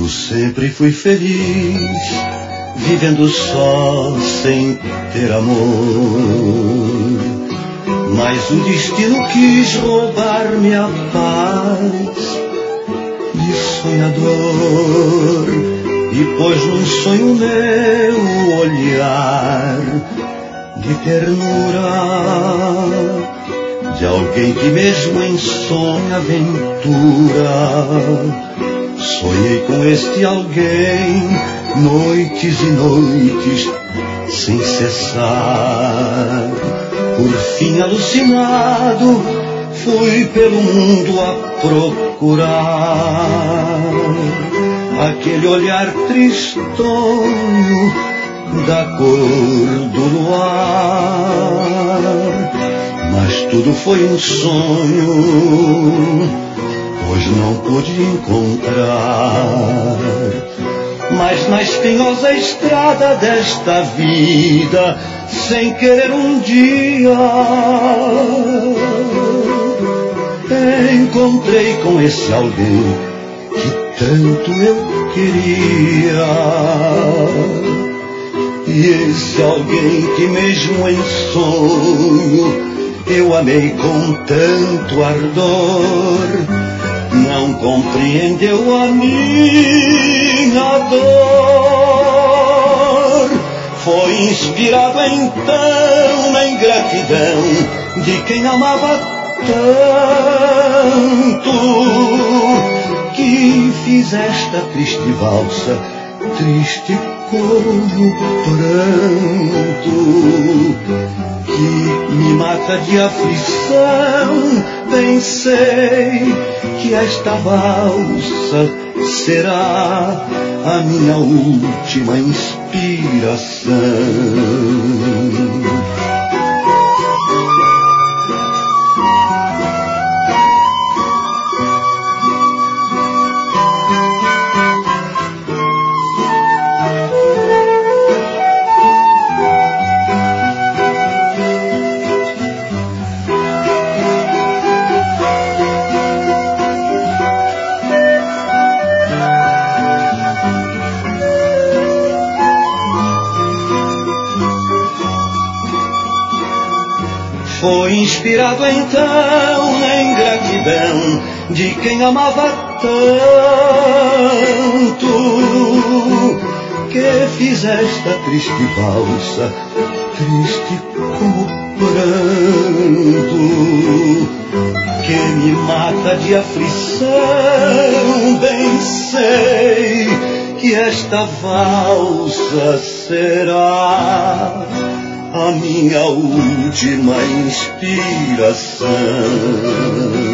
Eu sempre fui feliz, vivendo só sem ter amor. Mas o destino quis roubar-me a paz de sonhador e pôs num sonho meu olhar de ternura, de alguém que mesmo em sonho aventura. Sonhei com este alguém noites e noites sem cessar. Por fim, alucinado, fui pelo mundo a procurar aquele olhar tristonho da cor do luar. Mas tudo foi um sonho, pois não pude encontrar. Mas na espinhosa estrada desta vida, sem querer um dia, encontrei com esse alguém que tanto eu queria. E esse alguém que mesmo em sonho eu amei com tanto ardor, não compreendeu a minha dor. Foi inspirado então na ingratidão de quem amava tanto, que fiz esta triste valsa, triste como pranto, que me mata de aflição. Bem sei que esta valsa será a minha última inspiração. Foi inspirado então na ingratidão de quem amava tanto, que fiz esta triste valsa, triste como pranto, que me mata de aflição. Bem sei que esta valsa será a minha última inspiração.